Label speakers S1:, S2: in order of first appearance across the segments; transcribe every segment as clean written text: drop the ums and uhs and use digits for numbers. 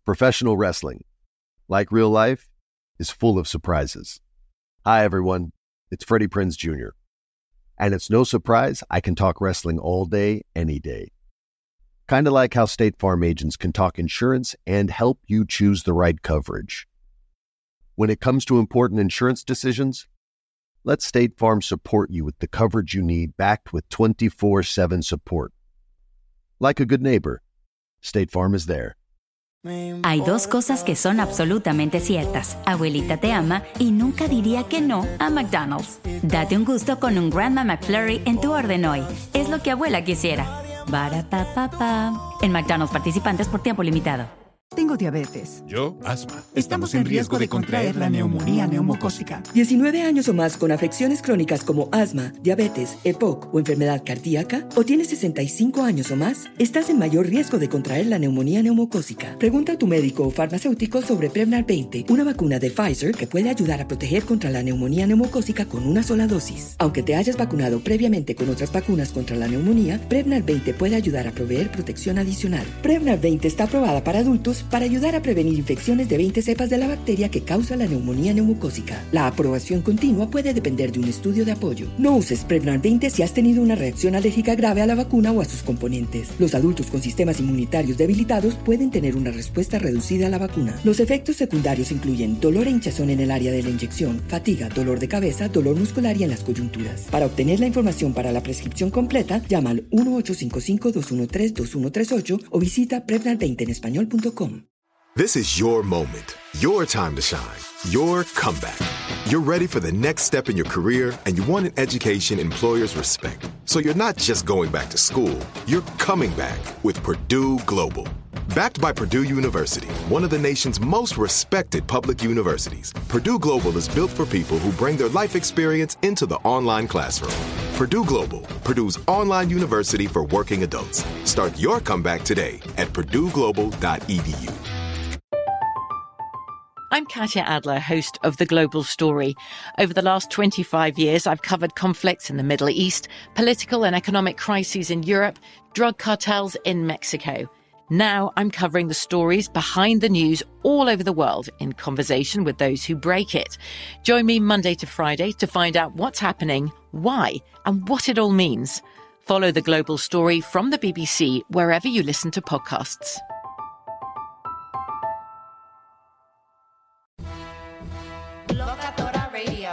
S1: Professional wrestling, like real life, is full of surprises. Hi, everyone. It's Freddie Prinze Jr. And it's no surprise I can talk wrestling all day, any day. Kind of like how State Farm agents can talk insurance and help you choose the right coverage. When it comes to important insurance decisions, let State Farm support you with the coverage you need, backed with 24/7 support. Like a good neighbor, State Farm is there.
S2: Hay dos cosas que son absolutamente ciertas. Abuelita te ama y nunca diría que no a McDonald's. Date un gusto con un Grandma McFlurry en tu orden hoy. Es lo que abuela quisiera. Barapapapa. En McDonald's participantes por tiempo limitado.
S3: Tengo diabetes.
S4: Yo, asma.
S3: Estamos en riesgo de contraer la neumonía neumocócica.
S5: 19 años o más con afecciones crónicas como asma, diabetes, EPOC o enfermedad cardíaca, o tienes 65 años o más, estás en mayor riesgo de contraer la neumonía neumocócica. Pregunta a tu médico o farmacéutico sobre Prevnar 20, una vacuna de Pfizer que puede ayudar a proteger contra la neumonía neumocócica con una sola dosis. Aunque te hayas vacunado previamente con otras vacunas contra la neumonía, Prevnar 20 puede ayudar a proveer protección adicional. Prevnar 20 está aprobada para adultos para ayudar a prevenir infecciones de 20 cepas de la bacteria que causa la neumonía neumocócica. La aprobación continua puede depender de un estudio de apoyo. No uses Prevnar 20 si has tenido una reacción alérgica grave a la vacuna o a sus componentes. Los adultos con sistemas inmunitarios debilitados pueden tener una respuesta reducida a la vacuna. Los efectos secundarios incluyen dolor e hinchazón en el área de la inyección, fatiga, dolor de cabeza, dolor muscular y en las coyunturas. Para obtener la información para la prescripción completa, llama al 1-855-213-2138 o visita Prevnar20enespañol.com.
S6: This is your moment, your time to shine, your comeback. You're ready for the next step in your career, and you want an education employers respect. So you're not just going back to school, you're coming back with Purdue Global. Backed by Purdue University, one of the nation's most respected public universities, Purdue Global is built for people who bring their life experience into the online classroom. Purdue Global, Purdue's online university for working adults. Start your comeback today at purdueglobal.edu.
S7: I'm Katya Adler, host of The Global Story. Over the last 25 years, I've covered conflicts in the Middle East, political and economic crises in Europe, drug cartels in Mexico. Now I'm covering the stories behind the news all over the world in conversation with those who break it. Join me Monday to Friday to find out what's happening, why, and what it all means. Follow The Global Story from the BBC wherever you listen to podcasts.
S8: Locatora Radio.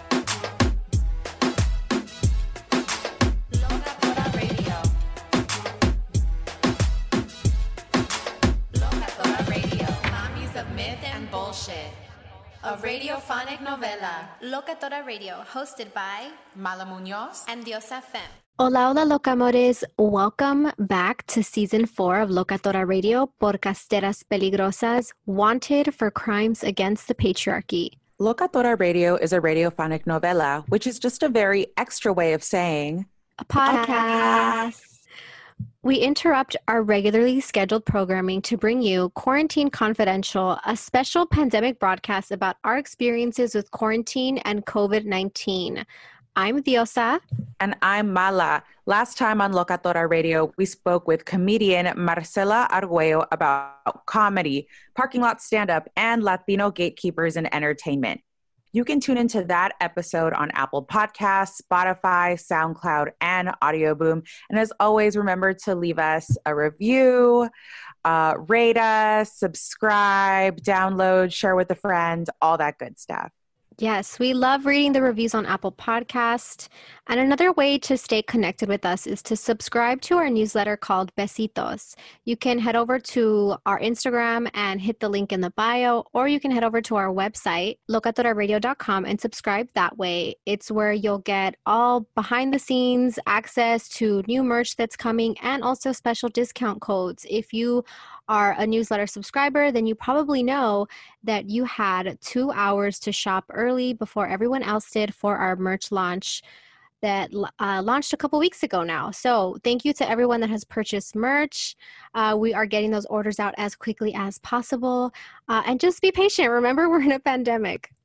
S8: Locatora Radio. Locatora Radio. Mommies of myth and bullshit. A radiophonic novela. Locatora Radio, hosted by Mala Muñoz and Diosa Fem.
S9: Hola, hola, locamores. Welcome back to Season 4 of Locatora Radio, Podcasteras Peligrosas, wanted for crimes against the patriarchy.
S10: Locatora Radio is a radiophonic novela, which is just a very extra way of saying
S9: a podcast. We interrupt our regularly scheduled programming to bring you Quarantine Confidential, a special pandemic broadcast about our experiences with quarantine and COVID-19. I'm Diosa.
S10: And I'm Mala. Last time on Locatora Radio, we spoke with comedian Marcela Arguello about comedy, parking lot stand-up, and Latino gatekeepers in entertainment. You can tune into that episode on Apple Podcasts, Spotify, SoundCloud, and Audio Boom. And as always, remember to leave us a review, rate us, subscribe, download, share with a friend, all that good stuff.
S9: Yes, we love reading the reviews on Apple Podcast. And another way to stay connected with us is to subscribe to our newsletter called Besitos. You can head over to our Instagram and hit the link in the bio, or you can head over to our website, locatoraradio.com, and subscribe that way. It's where you'll get all behind the scenes access to new merch that's coming and also special discount codes. If you are a newsletter subscriber, then you probably know that you had 2 hours to shop early before everyone else did for our merch launch that launched a couple weeks ago now. So thank you to everyone that has purchased merch. We are getting those orders out as quickly as possible. And just be patient. Remember, we're in a pandemic.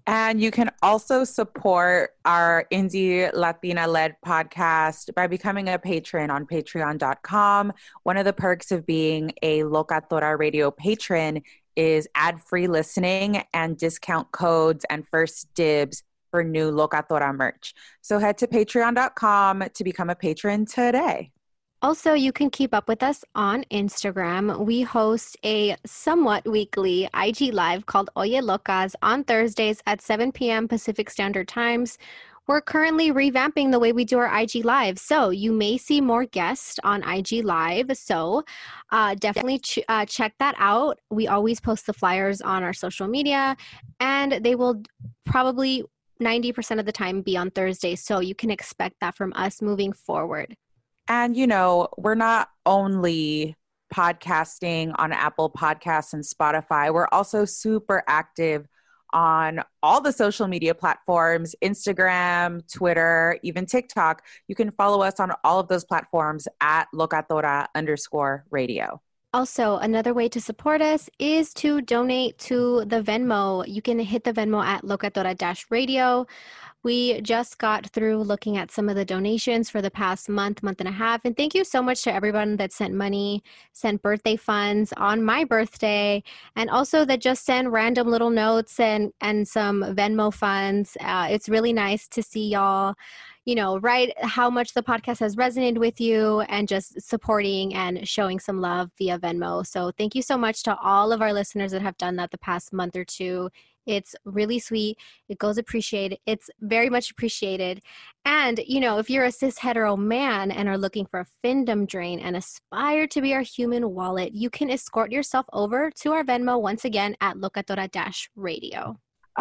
S10: And you can also support our Indie Latina-led podcast by becoming a patron on patreon.com. One of the perks of being a Locatora Radio patron is ad-free listening and discount codes and first dibs for new Locatora merch. So head to patreon.com to become a patron today.
S9: Also, you can keep up with us on Instagram. We host a somewhat weekly IG Live called Oye Locas on Thursdays at 7 p.m. Pacific Standard Times. We're currently revamping the way we do our IG Live, so you may see more guests on IG Live. So definitely check that out. We always post the flyers on our social media, and they will probably 90% of the time be on Thursdays, so you can expect that from us moving forward.
S10: And, we're not only podcasting on Apple Podcasts and Spotify. We're also super active on all the social media platforms, Instagram, Twitter, even TikTok. You can follow us on all of those platforms at Locatora_radio.
S9: Also, another way to support us is to donate to the Venmo. You can hit the Venmo at Locatora-radio. We just got through looking at some of the donations for the past month and a half. And thank you so much to everyone that sent money, sent birthday funds on my birthday, and also that just send random little notes and some Venmo funds. It's really nice to see y'all, write how much the podcast has resonated with you and just supporting and showing some love via Venmo. So thank you so much to all of our listeners that have done that the past month or two. It's really sweet. It goes appreciated. It's very much appreciated. And, if you're a cis hetero man and are looking for a findom drain and aspire to be our human wallet, you can escort yourself over to our Venmo once again at Locatora-radio.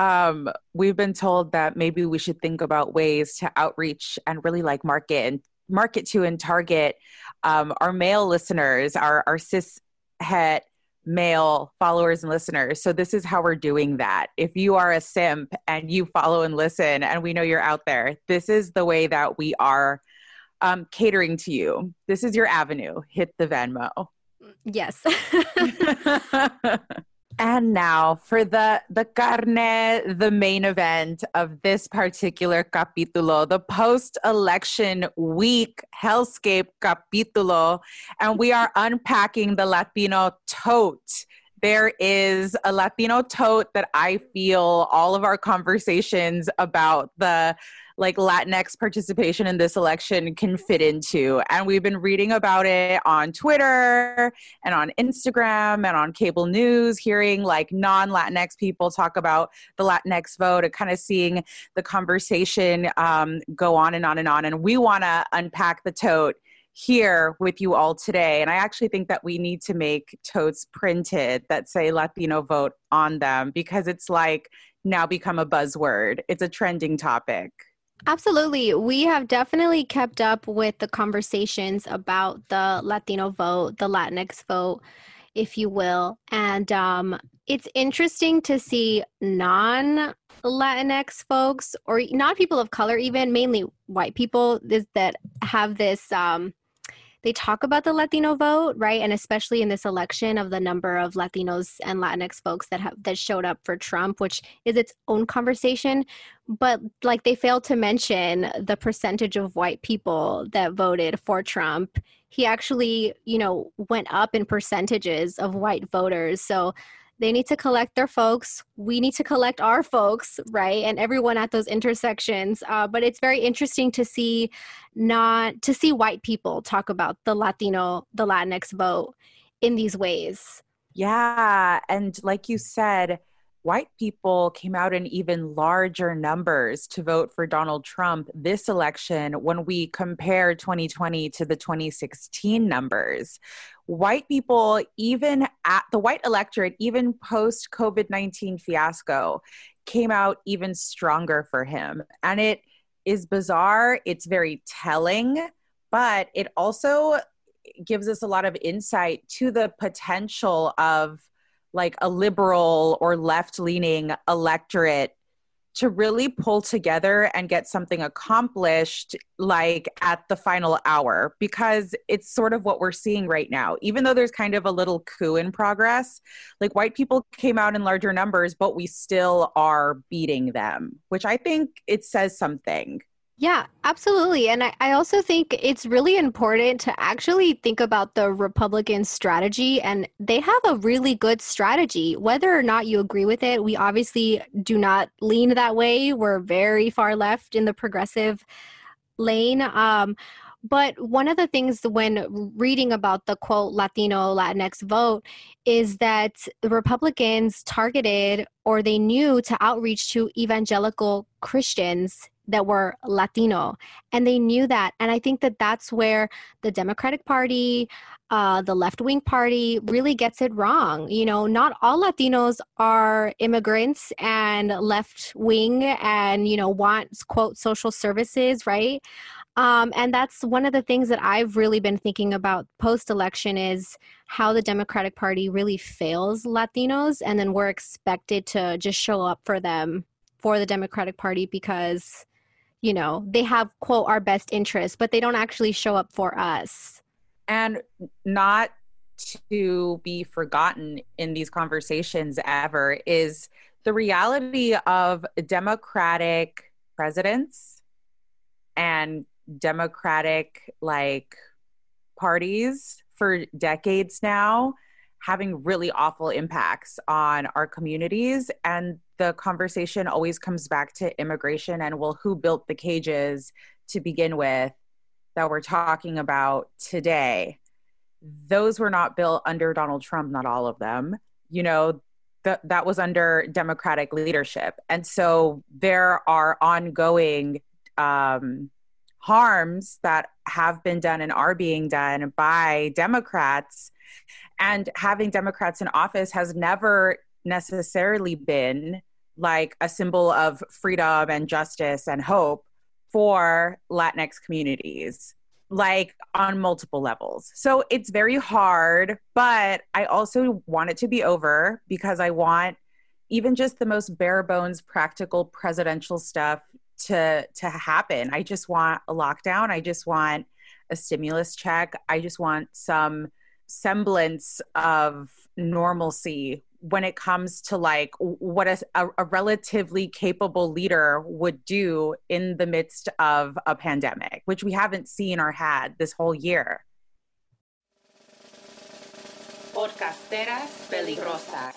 S10: We've been told that maybe we should think about ways to outreach and really market to and target our male listeners, our cis het male followers and listeners. So this is how we're doing that. If you are a simp and you follow and listen and we know you're out there, this is the way that we are catering to you. This is your avenue. Hit the Venmo.
S9: Yes.
S10: And now for the carne, the main event of this particular capítulo, the post-election week hellscape capítulo, and we are unpacking the Latino tote. There is a Latino tote that I feel all of our conversations about the Latinx participation in this election can fit into. And we've been reading about it on Twitter and on Instagram and on cable news, hearing non-Latinx people talk about the Latinx vote and kind of seeing the conversation go on and on and on. And we want to unpack the tote here with you all today. And I actually think that we need to make totes printed that say Latino vote on them, because it's now become a buzzword. It's a trending topic.
S9: Absolutely. We have definitely kept up with the conversations about the Latino vote, the Latinx vote, if you will. And it's interesting to see non-Latinx folks, or not people of color even, mainly white people, that have this they talk about the Latino vote, right? And especially in this election, of the number of Latinos and Latinx folks that showed up for Trump, which is its own conversation. But they failed to mention the percentage of white people that voted for Trump. He actually, went up in percentages of white voters. So they need to collect their folks. We need to collect our folks, right? And everyone at those intersections. But it's very interesting to see white people talk about the Latinx vote in these ways.
S10: Yeah. And like you said, white people came out in even larger numbers to vote for Donald Trump this election when we compare 2020 to the 2016 numbers. White people, even at the white electorate, even post-COVID-19 fiasco, came out even stronger for him. And it is bizarre. It's very telling, but it also gives us a lot of insight to the potential of a liberal or left-leaning electorate to really pull together and get something accomplished like at the final hour, because it's sort of what we're seeing right now. Even though there's kind of a little coup in progress, like white people came out in larger numbers, but we still are beating them, which I think it says something.
S9: Yeah, absolutely. And I also think it's really important to actually think about the Republican strategy, and they have a really good strategy. Whether or not you agree with it, we obviously do not lean that way. We're very far left in the progressive lane. But one of the things when reading about the quote Latino Latinx vote is that the Republicans targeted, or they knew to outreach to evangelical Christians that were Latino, and they knew that. And I think that that's where the Democratic Party, the left-wing party really gets it wrong. You know, not all Latinos are immigrants and left-wing and, you know, want, quote, social services, right? And that's one of the things that I've really been thinking about post-election is how the Democratic Party really fails Latinos, and then we're expected to just show up for them, for the Democratic Party, because, you know, they have, quote, our best interests, but they don't actually show up for us.
S10: And not to be forgotten in these conversations ever is the reality of Democratic presidents and Democratic parties for decades now having really awful impacts on our communities. And the conversation always comes back to immigration and, well, who built the cages to begin with that we're talking about today? Those were not built under Donald Trump, not all of them. You know, that was under Democratic leadership. And so there are ongoing harms that have been done and are being done by Democrats. And having Democrats in office has never necessarily been like a symbol of freedom and justice and hope for Latinx communities, like on multiple levels. So it's very hard, but I also want it to be over because I want even just the most bare bones practical presidential stuff to happen. I just want a lockdown. I just want a stimulus check. I just want some semblance of normalcy when it comes to like what a relatively capable leader would do in the midst of a pandemic, which we haven't seen or had this whole year. Podcasteras peligrosas.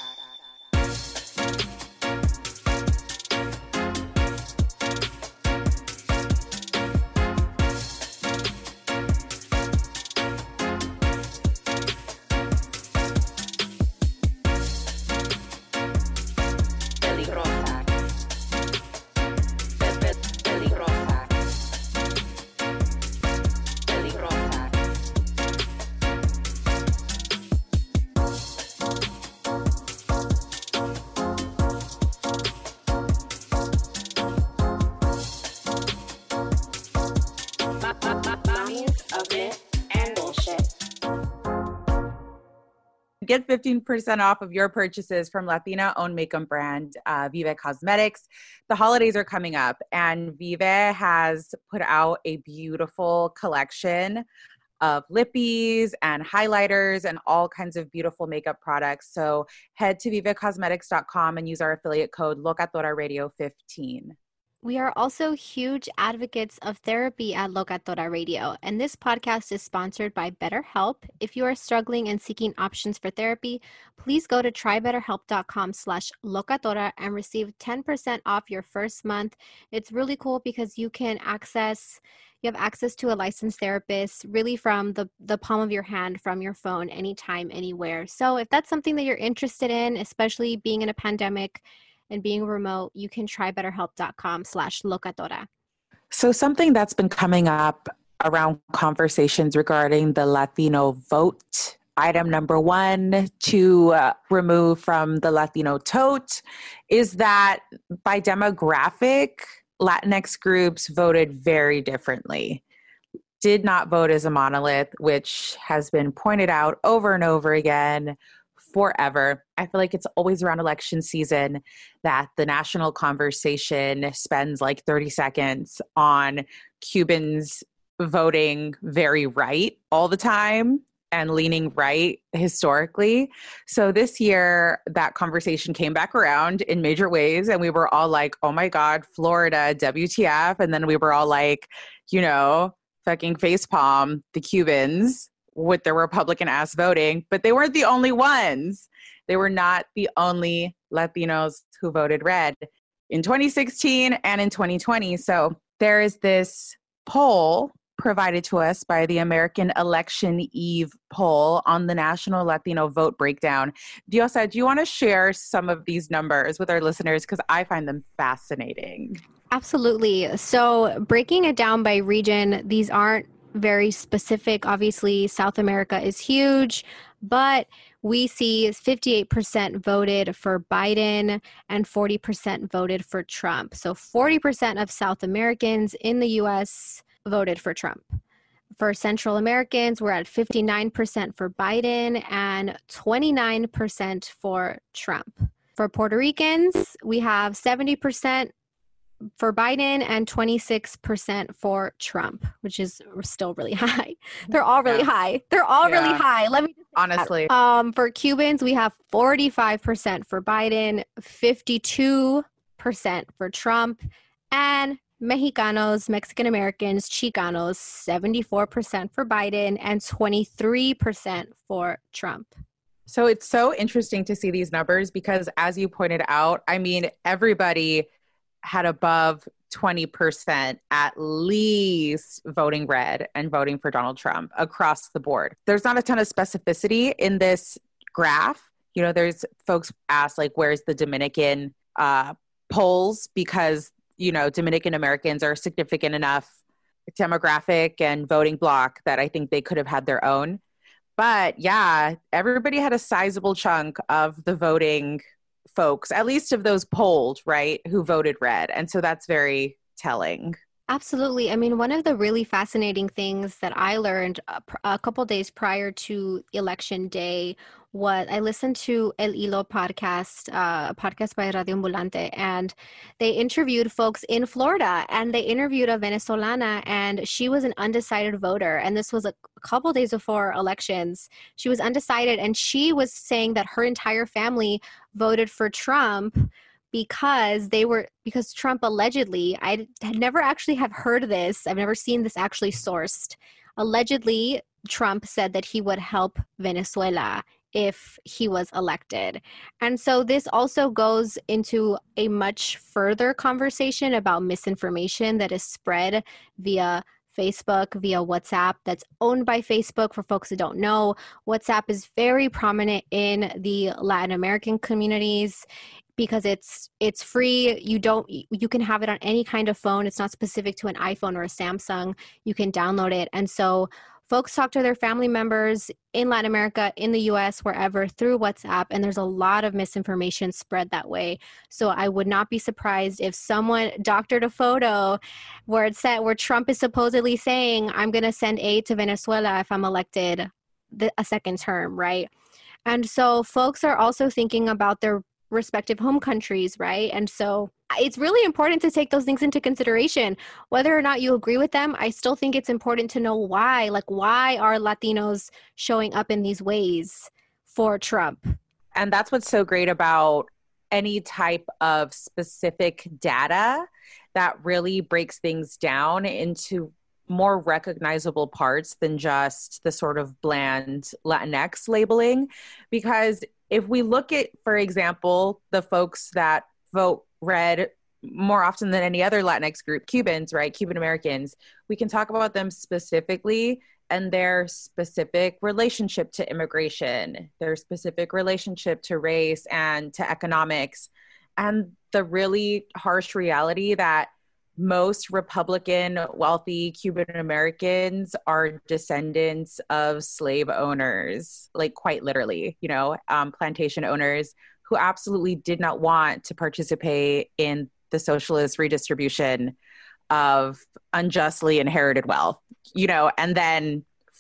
S10: Get 15% off of your purchases from Latina-owned makeup brand Vive Cosmetics. The holidays are coming up, and Vive has put out a beautiful collection of lippies and highlighters and all kinds of beautiful makeup products. So head to vivecosmetics.com and use our affiliate code Locatora Radio 15.
S9: We are also huge advocates of therapy at Locatora Radio, and this podcast is sponsored by BetterHelp. If you are struggling and seeking options for therapy, please go to trybetterhelp.com/Locatora and receive 10% off your first month. It's really cool because you have access to a licensed therapist really from the palm of your hand, from your phone, anytime, anywhere. So if that's something that you're interested in, especially being in a pandemic and being remote, you can try betterhelp.com/Locatora.
S10: So something that's been coming up around conversations regarding the Latino vote, item number one to remove from the Latino tote, is that by demographic, Latinx groups voted very differently. Did not vote as a monolith, which has been pointed out over and over again forever. I feel like it's always around election season that the national conversation spends like 30 seconds on Cubans voting very right all the time and leaning right historically. So this year, that conversation came back around in major ways. And we were all like, oh my God, Florida, WTF. And then we were all like, fucking facepalm the Cubans with their Republican ass voting. But they weren't the only ones. They were not the only Latinos who voted red in 2016 and in 2020. So there is this poll provided to us by the American Election Eve poll on the National Latino Vote Breakdown. Diosa, do you want to share some of these numbers with our listeners? Because I find them fascinating.
S9: Absolutely. So breaking it down by region, these aren't very specific. Obviously, South America is huge, but we see 58% voted for Biden and 40% voted for Trump. So 40% of South Americans in the U.S. voted for Trump. For Central Americans, we're at 59% for Biden and 29% for Trump. For Puerto Ricans, we have 70% for Biden and 26% for Trump, which is still really high. They're all really high. They're all really high. Let me
S10: honestly.
S9: For Cubans, we have 45% for Biden, 52% for Trump, and Mexicanos, Mexican Americans, Chicanos, 74% for Biden and 23% for Trump.
S10: So it's so interesting to see these numbers because, as you pointed out, I mean, everybody had above 20% at least voting red and voting for Donald Trump across the board. There's not a ton of specificity in this graph. There's folks ask, like, where's the Dominican polls? Because Dominican Americans are a significant enough demographic and voting bloc that I think they could have had their own. But yeah, everybody had a sizable chunk of the voting folks, at least of those polled, right, who voted red. And so that's very telling.
S9: Absolutely. I mean, one of the really fascinating things that I learned a couple days prior to Election Day was I listened to El Hilo podcast, a podcast by Radio Ambulante, and they interviewed folks in Florida, and they interviewed a Venezolana, and she was an undecided voter. And this was a couple days before elections. She was undecided, and she was saying that her entire family voted for Trump because Trump allegedly, I had never actually have heard this. I've never seen this actually sourced. Allegedly, Trump said that he would help Venezuela if he was elected. And so this also goes into a much further conversation about misinformation that is spread via Facebook, via WhatsApp, that's owned by Facebook. For folks who don't know, WhatsApp is very prominent in the Latin American communities because it's free. You can have it on any kind of phone. It's not specific to an iPhone or a Samsung. You can download it. And so folks talk to their family members in Latin America, in the US, wherever, through WhatsApp, and there's a lot of misinformation spread that way. So I would not be surprised if someone doctored a photo where Trump is supposedly saying, I'm going to send aid to Venezuela if I'm elected a second term, right? And so folks are also thinking about their respective home countries, right? And so it's really important to take those things into consideration. Whether or not you agree with them, I still think it's important to know why. Like, why are Latinos showing up in these ways for Trump?
S10: And that's what's so great about any type of specific data that really breaks things down into more recognizable parts than just the sort of bland Latinx labeling. Because if we look at, for example, the folks that vote red more often than any other Latinx group, Cubans, right? Cuban Americans, we can talk about them specifically and their specific relationship to immigration, their specific relationship to race and to economics, and the really harsh reality that most Republican wealthy Cuban Americans are descendants of slave owners, like quite literally, plantation owners who absolutely did not want to participate in the socialist redistribution of unjustly inherited wealth, and then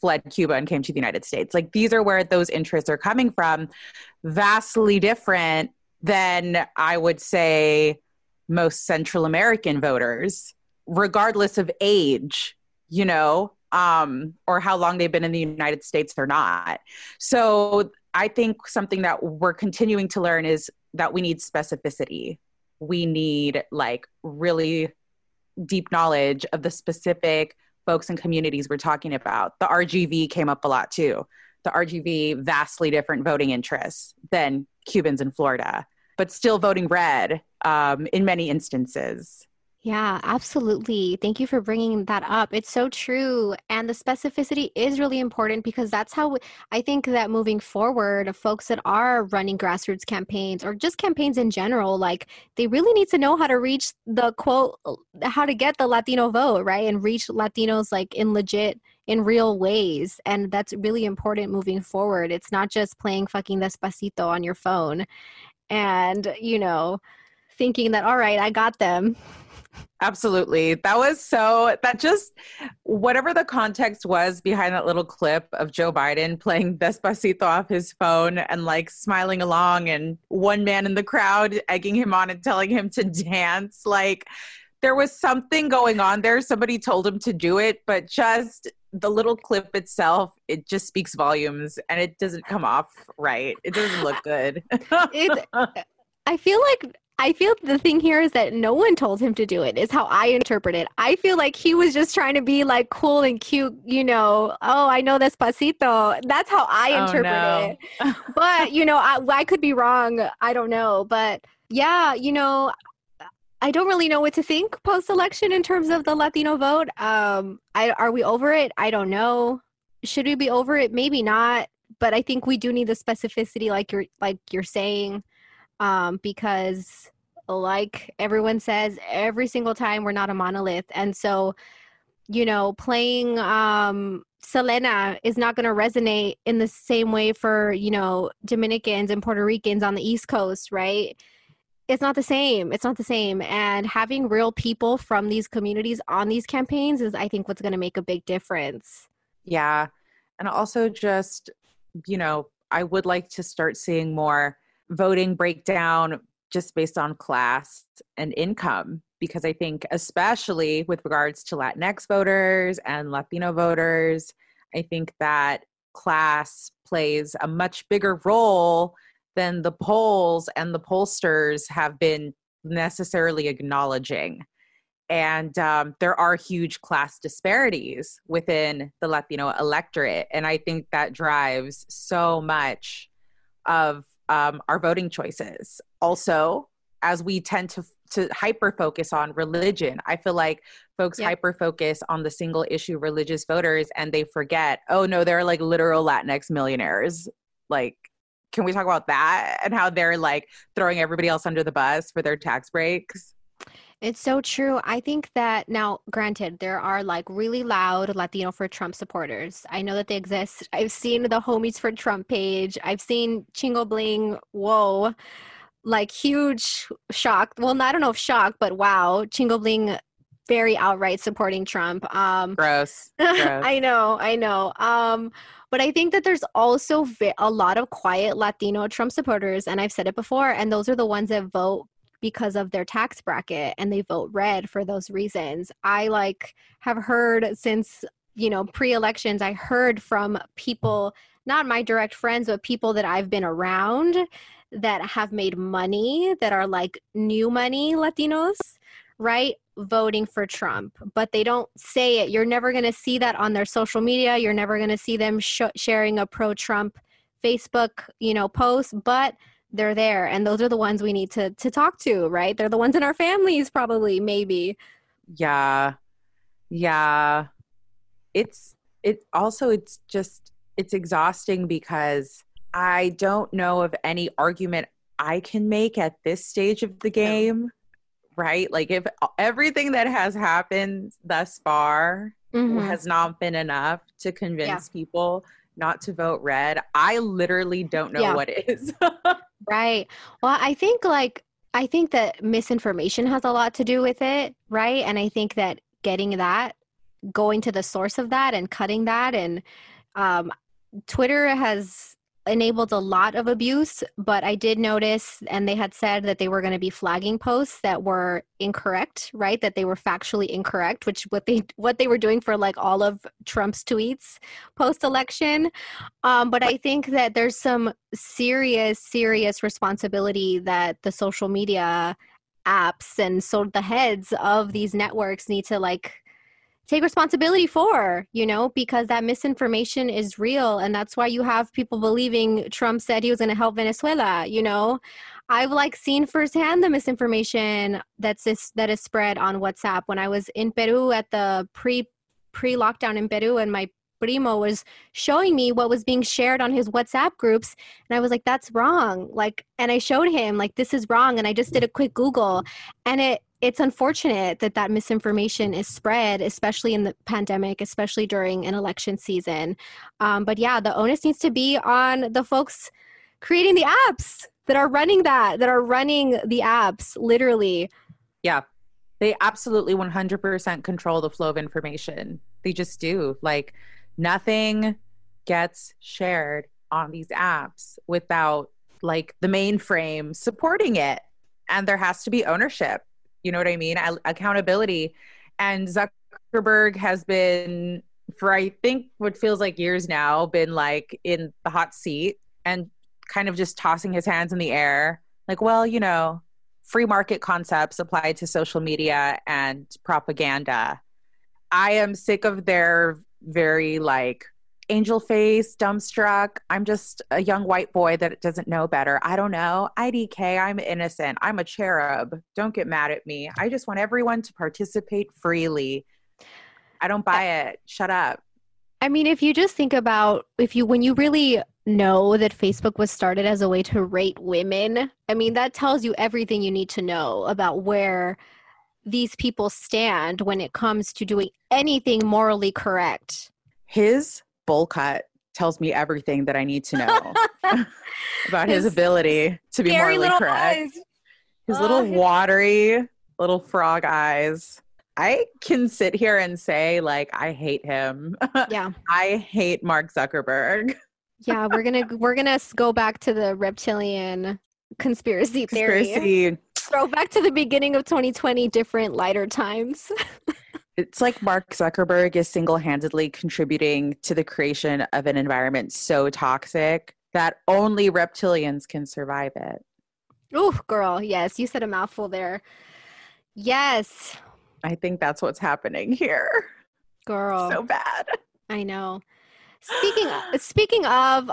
S10: fled Cuba and came to the United States. Like, these are where those interests are coming from. Vastly different than, I would say, most Central American voters, regardless of age, you know, or how long they've been in the United States or not. So I think something that we're continuing to learn is that we need specificity. We need like really deep knowledge of the specific folks and communities we're talking about. The RGV came up a lot too. The RGV, vastly different voting interests than Cubans in Florida, but still voting red in many instances.
S9: Yeah, absolutely. Thank you for bringing that up. It's so true. And the specificity is really important because that's how I think that moving forward, folks that are running grassroots campaigns or just campaigns in general, like they really need to know how to reach the quote, how to get the Latino vote, right? And reach Latinos like in real ways. And that's really important moving forward. It's not just playing fucking Despacito on your phone and, you know, thinking that, all right, I got them.
S10: Absolutely. Whatever the context was behind that little clip of Joe Biden playing Despacito off his phone and like smiling along and one man in the crowd egging him on and telling him to dance, like there was something going on there. Somebody told him to do it, but just the little clip itself, it just speaks volumes and it doesn't come off right. It doesn't look good.
S9: I feel the thing here is that no one told him to do it, is how I interpret it. I feel like he was just trying to be like cool and cute, you know, oh, I know Despacito. That's how I interpret it. But, you know, I could be wrong. I don't know. But yeah, you know, I don't really know what to think post-election in terms of the Latino vote. Are we over it? I don't know. Should we be over it? Maybe not. But I think we do need the specificity like you're saying. Because like everyone says, every single time we're not a monolith. And so, you know, playing Selena is not going to resonate in the same way for, you know, Dominicans and Puerto Ricans on the East Coast, right? It's not the same. It's not the same. And having real people from these communities on these campaigns is, I think, what's going to make a big difference.
S10: Yeah. And also just, you know, I would like to start seeing more voting breakdown just based on class and income, because I think especially with regards to Latinx voters and Latino voters, I think that class plays a much bigger role than the polls and the pollsters have been necessarily acknowledging. And there are huge class disparities within the Latino electorate. And I think that drives so much of our voting choices. Also, as we tend to hyper-focus on religion, I feel like folks hyper-focus on the single issue religious voters and they forget, oh no, they're like literal Latinx millionaires. Like, can we talk about that and how they're like throwing everybody else under the bus for their tax breaks?
S9: It's so true. I think that now, granted, there are like really loud Latino for Trump supporters. I know that they exist. I've seen the Homies for Trump page. I've seen Chingo Bling. Whoa. Like huge shock. Well, I don't know if shock, but wow. Chingo Bling very outright supporting Trump.
S10: Gross.
S9: I know. But I think that there's also a lot of quiet Latino Trump supporters. And I've said it before. And those are the ones that vote because of their tax bracket and they vote red for those reasons. I like have heard since, you know, pre-elections, I heard from people, not my direct friends, but people that I've been around that have made money, that are like new money Latinos, right? Voting for Trump, but they don't say it. You're never going to see that on their social media. You're never going to see them sharing a pro-Trump Facebook, you know, post, but they're there. And those are the ones we need to talk to, right? They're the ones in our families, probably, maybe.
S10: Yeah. It's exhausting because I don't know of any argument I can make at this stage of the game, right? Like if everything that has happened thus far has not been enough to convince people not to vote red, I literally don't know what is.
S9: Right. Well, I think that misinformation has a lot to do with it, right? And I think that getting that going to the source of that and cutting that. And Twitter has enabled a lot of abuse, but I did notice, and they had said that they were going to be flagging posts that were incorrect, right? That they were factually incorrect, which what they were doing for like all of Trump's tweets post-election. But I think that there's some serious responsibility that the social media apps and so the heads of these networks need to like take responsibility for, because that misinformation is real. And that's why you have people believing Trump said he was going to help Venezuela. I've like seen firsthand the misinformation that is spread on WhatsApp. When I was in Peru at the pre-lockdown in Peru, and my primo was showing me what was being shared on his WhatsApp groups. And I was like, that's wrong. And I showed him like, this is wrong. And I just did a quick Google, and it's unfortunate that misinformation is spread, especially in the pandemic, especially during an election season. But yeah, the onus needs to be on the folks creating the apps that are running the apps, literally.
S10: Yeah, they absolutely 100% control the flow of information. They just do. Like, nothing gets shared on these apps without like the mainframe supporting it. And there has to be ownership. You know what I mean? Accountability. And Zuckerberg has been, for I think what feels like years now, been like in the hot seat and kind of just tossing his hands in the air. Like, well, free market concepts applied to social media and propaganda. I am sick of their very like angel face, dumbstruck. I'm just a young white boy that doesn't know better. I don't know. IDK, I'm innocent. I'm a cherub. Don't get mad at me. I just want everyone to participate freely. I don't buy it. Shut up.
S9: I mean, if you just think about when you really know that Facebook was started as a way to rate women, I mean, that tells you everything you need to know about where these people stand when it comes to doing anything morally correct.
S10: His bowl cut tells me everything that I need to know about his ability to be morally correct. Eyes. His little watery little frog eyes. I can sit here and say like I hate him.
S9: Yeah.
S10: I hate Mark Zuckerberg.
S9: Yeah, we're gonna go back to the reptilian conspiracy theory. Throw back to the beginning of 2020, different lighter times.
S10: It's like Mark Zuckerberg is single-handedly contributing to the creation of an environment so toxic that only reptilians can survive it.
S9: Ooh, girl. Yes, you said a mouthful there. Yes.
S10: I think that's what's happening here.
S9: Girl.
S10: So bad.
S9: I know. Speaking of,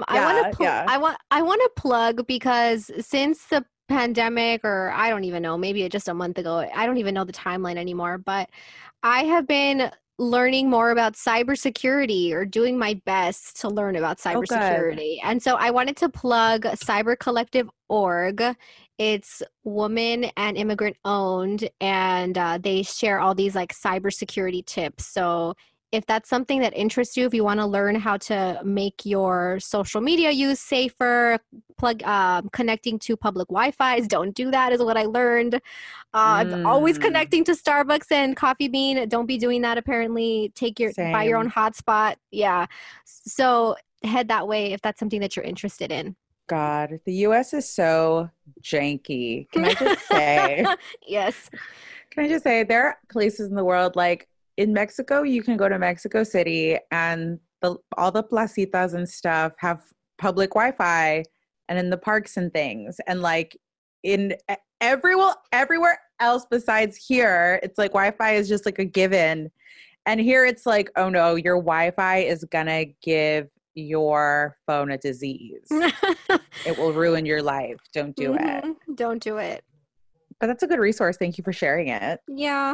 S9: I want to plug, because since the pandemic, or I don't even know, maybe just a month ago, I don't even know the timeline anymore, but I have been learning more about cybersecurity, or doing my best to learn about cybersecurity. And so I wanted to plug cybercollective.org. It's woman and immigrant owned, and they share all these like cybersecurity tips. So if that's something that interests you, if you want to learn how to make your social media use safer, connecting to public Wi-Fi's, don't do that, is what I learned. Always connecting to Starbucks and Coffee Bean. Don't be doing that, apparently. Buy your own hotspot. Yeah. So head that way if that's something that you're interested in.
S10: God, the U.S. is so janky. Can I just say?
S9: Yes.
S10: Can I just say, there are places in the world, like in Mexico, you can go to Mexico City and all the placitas and stuff have public Wi-Fi, and in the parks and things. And like in everywhere else besides here, it's like Wi-Fi is just like a given. And here it's like, oh no, your Wi-Fi is gonna give your phone a disease. It will ruin your life. Don't do it.
S9: Don't do it.
S10: But that's a good resource. Thank you for sharing it.
S9: Yeah.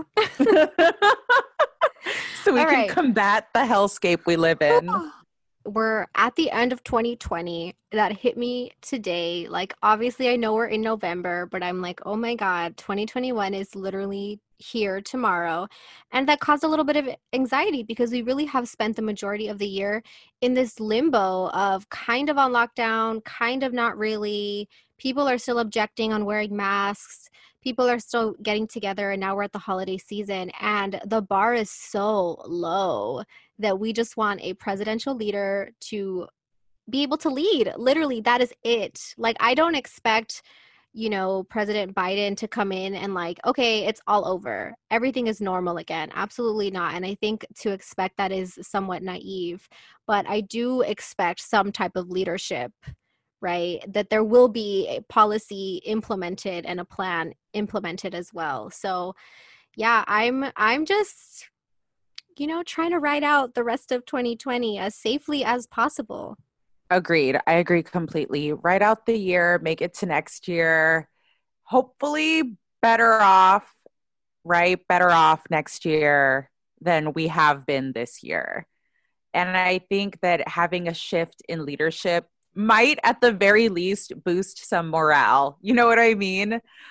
S10: So we can combat the hellscape we live in.
S9: We're at the end of 2020. That hit me today. Like, obviously I know we're in November, but I'm like, oh my God, 2021 is literally here tomorrow. And that caused a little bit of anxiety because we really have spent the majority of the year in this limbo of kind of on lockdown, kind of not really. People are still objecting on wearing masks. People are still getting together, and now we're at the holiday season, and the bar is so low that we just want a presidential leader to be able to lead. Literally, that is it. Like, I don't expect President Biden to come in and like, okay, it's all over, everything is normal again. Absolutely not. And I think to expect that is somewhat naive, but I do expect some type of leadership, right? That there will be a policy implemented and a plan implemented as well. So yeah, I'm just, trying to ride out the rest of 2020 as safely as possible.
S10: Agreed. I agree completely. Write out the year, make it to next year. Hopefully better off, right? Better off next year than we have been this year. And I think that having a shift in leadership might at the very least boost some morale. You know what I mean?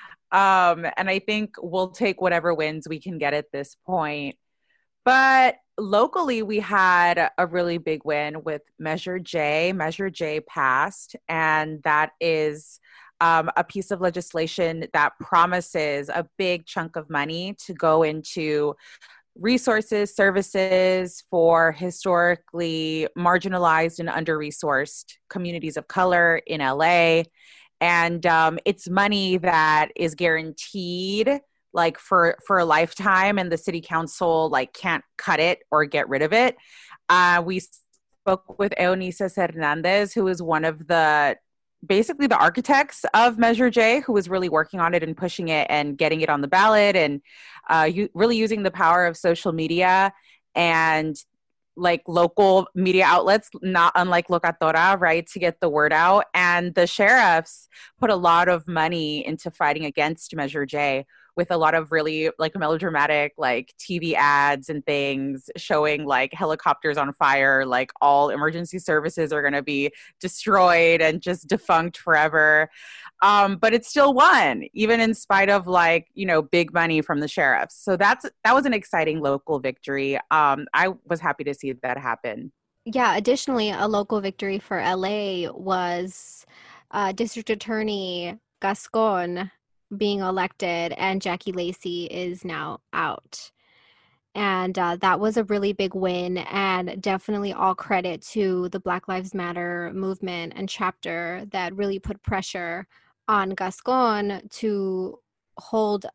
S10: And I think we'll take whatever wins we can get at this point. But locally, we had a really big win with Measure J. Measure J passed, and that is a piece of legislation that promises a big chunk of money to go into resources, services for historically marginalized and under-resourced communities of color in LA. And it's money that is guaranteed like for a lifetime, and the city council like can't cut it or get rid of it. We spoke with Eunice Hernandez, who is one of basically the architects of Measure J, who was really working on it and pushing it and getting it on the ballot, and really using the power of social media and like local media outlets, not unlike Locatora, right, to get the word out. And the sheriffs put a lot of money into fighting against Measure J, with a lot of really like melodramatic like TV ads and things showing like helicopters on fire, like all emergency services are going to be destroyed and just defunct forever. But it still won, even in spite of like, big money from the sheriffs. So that was an exciting local victory. I was happy to see that happen.
S9: Yeah. Additionally, a local victory for LA was District Attorney Gascon being elected, and Jackie Lacey is now out. And that was a really big win, and definitely all credit to the Black Lives Matter movement and chapter that really put pressure on Gascon to hold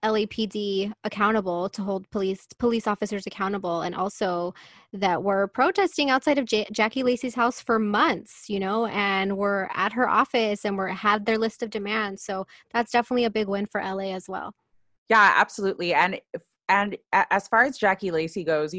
S9: LAPD accountable, to hold police officers accountable, and also that were protesting outside of Jackie Lacey's house for months, and were at her office and had their list of demands. So that's definitely a big win for LA as well.
S10: Yeah, absolutely. And as far as Jackie Lacey goes,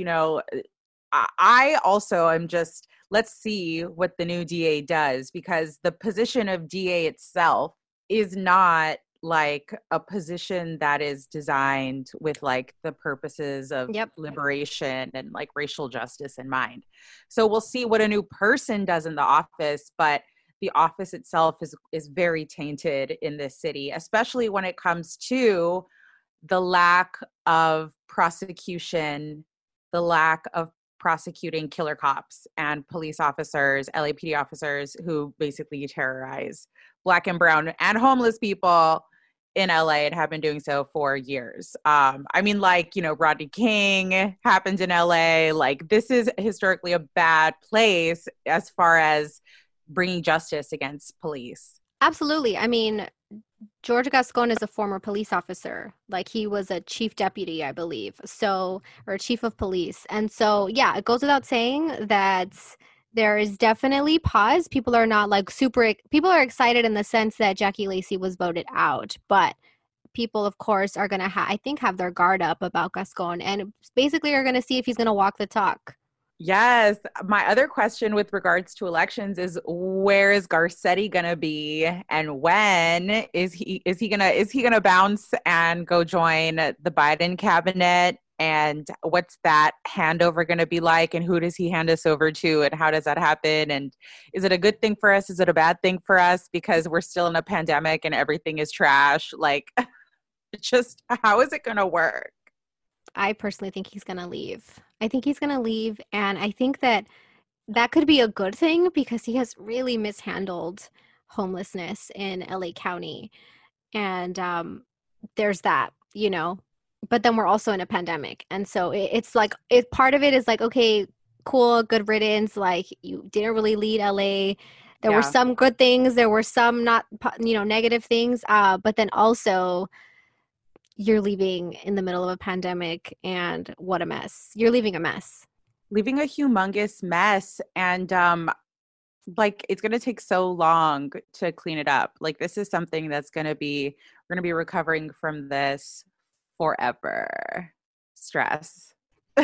S10: I also am just, let's see what the new DA does, because the position of DA itself is not like a position that is designed with like the purposes of liberation and like racial justice in mind. So we'll see what a new person does in the office, but the office itself is very tainted in this city, especially when it comes to the lack of prosecution, the lack of prosecuting killer cops and police officers, LAPD officers who basically terrorize Black and brown and homeless people in LA and have been doing so for years. Rodney King happened in LA. Like, this is historically a bad place as far as bringing justice against police.
S9: Absolutely. I mean, George Gascon is a former police officer. Like, he was a chief deputy, I believe. Or chief of police. And so, yeah, it goes without saying that there is definitely pause. People are not like people are excited in the sense that Jackie Lacey was voted out, but people, of course, are going to have their guard up about Gascon, and basically are going to see if he's going to walk the talk.
S10: Yes. My other question with regards to elections is, where is Garcetti going to be, and when is he going to bounce and go join the Biden cabinet? And what's that handover going to be like? And who does he hand us over to? And how does that happen? And is it a good thing for us? Is it a bad thing for us? Because we're still in a pandemic and everything is trash. Like, Just how is it going to work?
S9: I personally think he's going to leave. I think he's going to leave. And I think that could be a good thing because he has really mishandled homelessness in LA County. And there's that, you know, but then we're also in a pandemic. And so it's like, part of it is like, okay, cool, good riddance. Like you didn't really lead LA. There were some good things. There were some not, you know, negative things. But then also you're leaving in the middle of a pandemic, and what a mess. You're leaving a mess.
S10: Leaving a humongous mess. And like it's going to take so long to clean it up. Like this is something that's going to be, we're going to be recovering from this forever. Stress.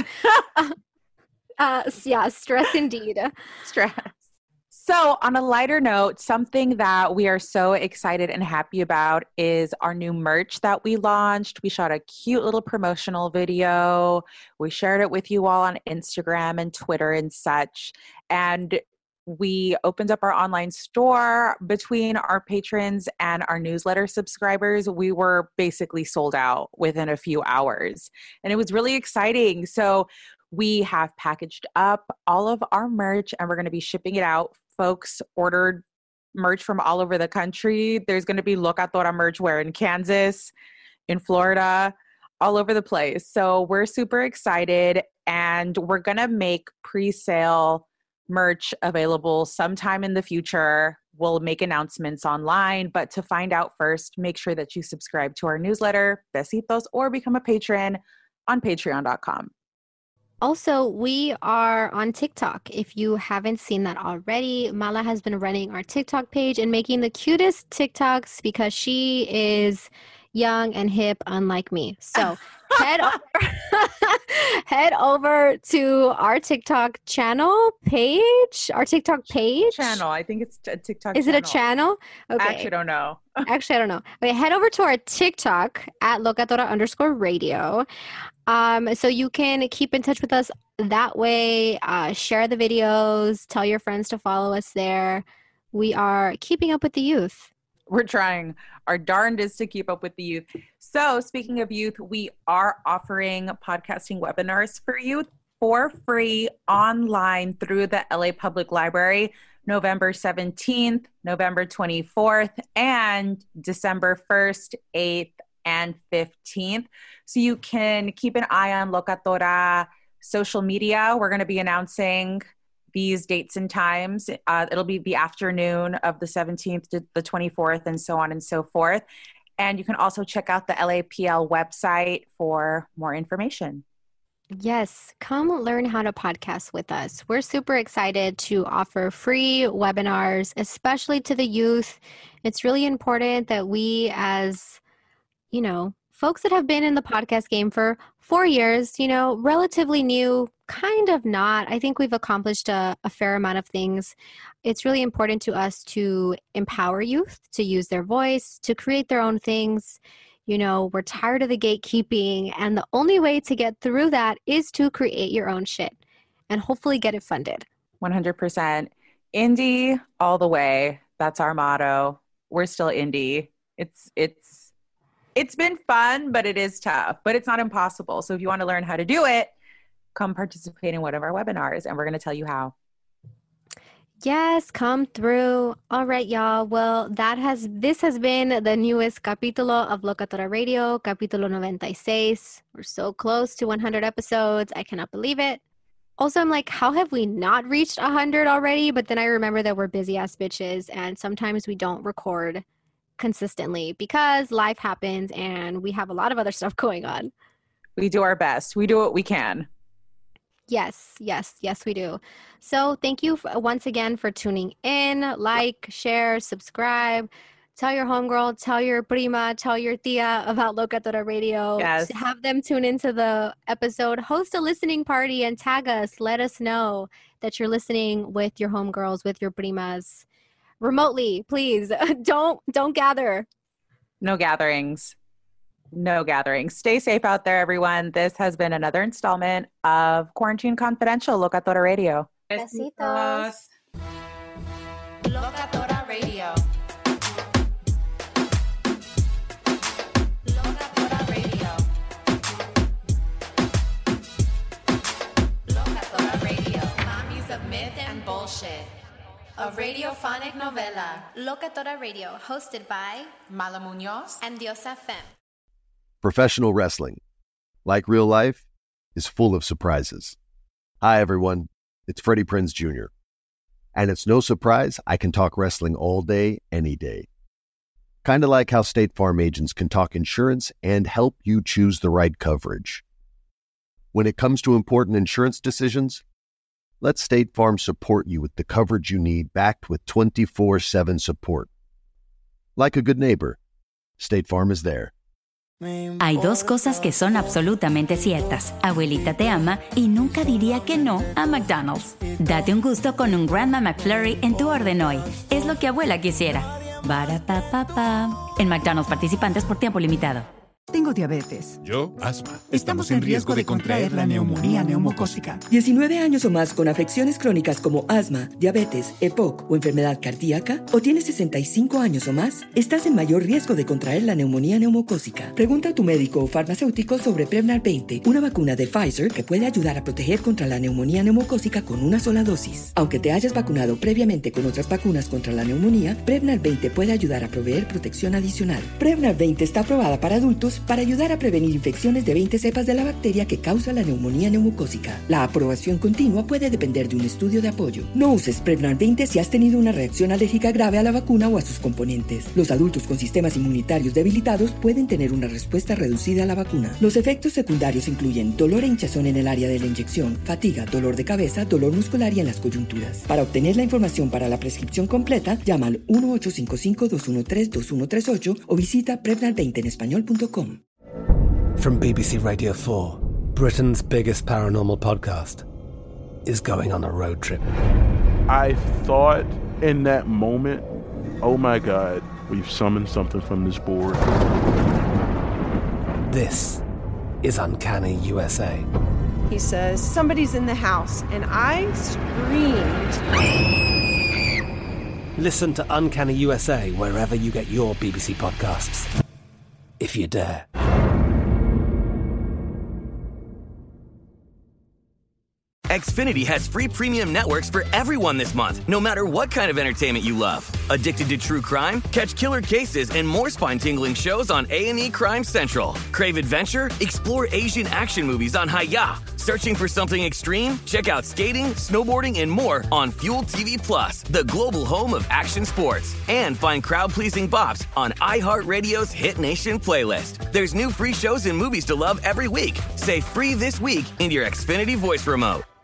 S9: Yeah, stress indeed.
S10: Stress. So on a lighter note, something that we are so excited and happy about is our new merch that we launched. We shot a cute little promotional video. We shared it with you all on Instagram and Twitter and such. And we opened up our online store. Between our patrons and our newsletter subscribers, we were basically sold out within a few hours. And it was really exciting. So we have packaged up all of our merch and we're going to be shipping it out. Folks ordered merch from all over the country. There's going to be Locatora merch where in Kansas, in Florida, all over the place. So we're super excited and we're going to make pre-sale merch available sometime in the future. We'll make announcements online, but to find out first, make sure that you subscribe to our newsletter, Besitos, or become a patron on patreon.com.
S9: Also, we are on TikTok. If you haven't seen that already, Mala has been running our TikTok page and making the cutest TikToks because she is young and hip, unlike me. So head over to our TikTok channel page, our TikTok page.
S10: Channel. I think it's a TikTok
S9: Is
S10: channel.
S9: It a channel? Okay.
S10: I actually don't know.
S9: I don't know. Okay, head over to our TikTok at Locatora_radio. So you can keep in touch with us that way, share the videos, tell your friends to follow us there. We are keeping up with the youth.
S10: We're trying our darndest to keep up with the youth. So speaking of youth, we are offering podcasting webinars for youth for free online through the LA Public Library, November 17th, November 24th, and December 1st, 8th, and 15th. So you can keep an eye on Locatora social media. We're going to be announcing these dates and times. It'll be the afternoon of the 17th to the 24th and so on and so forth. And you can also check out the LAPL website for more information.
S9: Yes, come learn how to podcast with us. We're super excited to offer free webinars, especially to the youth. It's really important that we, as you know, folks that have been in the podcast game for 4 years, you know, relatively new, kind of not. I think we've accomplished a fair amount of things. It's really important to us to empower youth, to use their voice, to create their own things. You know, we're tired of the gatekeeping, and the only way to get through that is to create your own shit and hopefully get it funded.
S10: 100%. Indie all the way. That's our motto. We're still indie. It's been fun, but it is tough, but it's not impossible. So if you want to learn how to do it, come participate in one of our webinars and we're going to tell you how.
S9: Yes, come through. All right, y'all. Well, this has been the newest capítulo of Locatora Radio, capítulo 96. We're so close to 100 episodes. I cannot believe it. Also, I'm like, how have we not reached 100 already? But then I remember that we're busy ass bitches and sometimes we don't record consistently because life happens and we have a lot of other stuff going on.
S10: We do our best. We do what we can.
S9: Yes, we do. So thank you once again for tuning in. Like, share, subscribe. Tell your homegirl, tell your prima, tell your tia about Locatora Radio.
S10: Yes.
S9: Have them tune into the episode. Host a listening party and tag us. Let us know that you're listening with your homegirls, with your primas. Remotely, please. Don't gather.
S10: No gatherings. Stay safe out there, everyone. This has been another installment of Quarantine Confidential, Locatora Radio.
S8: Besitos. Locatora Radio. Locatora a radiophonic novela. Locatora Radio, hosted by Mala Muñoz and Diosa Fem.
S1: Professional wrestling, like real life, is full of surprises. Hi, everyone. It's Freddie Prinze Jr. And it's no surprise I can talk wrestling all day, any day. Kind of like how State Farm agents can talk insurance and help you choose the right coverage. When it comes to important insurance decisions, let State Farm support you with the coverage you need, backed with 24/7 support. Like a good neighbor, State Farm is there.
S2: Hay dos cosas que son absolutamente ciertas. Abuelita te ama y nunca diría que no a McDonald's. Date un gusto con un Grandma McFlurry en tu orden hoy. Es lo que abuela quisiera. Ba-da-pa-pa-pa. En McDonald's participantes por tiempo limitado.
S3: Tengo diabetes.
S4: Yo, asma.
S3: Estamos en riesgo de contraer la neumonía neumocócica.
S5: 19 años o más con afecciones crónicas como asma, diabetes, EPOC o enfermedad cardíaca, o tienes 65 años o más, estás en mayor riesgo de contraer la neumonía neumocócica. Pregunta a tu médico o farmacéutico sobre Prevnar 20, una vacuna de Pfizer que puede ayudar a proteger contra la neumonía neumocócica con una sola dosis. Aunque te hayas vacunado previamente con otras vacunas contra la neumonía, Prevnar 20 puede ayudar a proveer protección adicional. Prevnar 20 está aprobada para adultos para ayudar a prevenir infecciones de 20 cepas de la bacteria que causa la neumonía neumocócica. La aprobación continua puede depender de un estudio de apoyo. No uses Prevnar 20 si has tenido una reacción alérgica grave a la vacuna o a sus componentes. Los adultos con sistemas inmunitarios debilitados pueden tener una respuesta reducida a la vacuna. Los efectos secundarios incluyen dolor e hinchazón en el área de la inyección, fatiga, dolor de cabeza, dolor muscular y en las coyunturas. Para obtener la información para la prescripción completa, llama al 1-855-213-2138 o visita Prevnar20enespañol.com.
S11: From BBC Radio 4, Britain's biggest paranormal podcast is going on a road trip.
S12: I thought in that moment, oh my God, we've summoned something from this board.
S11: This is Uncanny USA.
S13: He says, somebody's in the house, and I screamed.
S11: Listen to Uncanny USA wherever you get your BBC podcasts, if you dare.
S14: Xfinity has free premium networks for everyone this month, no matter what kind of entertainment you love. Addicted to true crime? Catch killer cases and more spine-tingling shows on A&E Crime Central. Crave adventure? Explore Asian action movies on Hayya. Searching for something extreme? Check out skating, snowboarding, and more on Fuel TV Plus, the global home of action sports. And find crowd-pleasing bops on iHeartRadio's Hit Nation playlist. There's new free shows and movies to love every week. Say free this week in your Xfinity voice remote.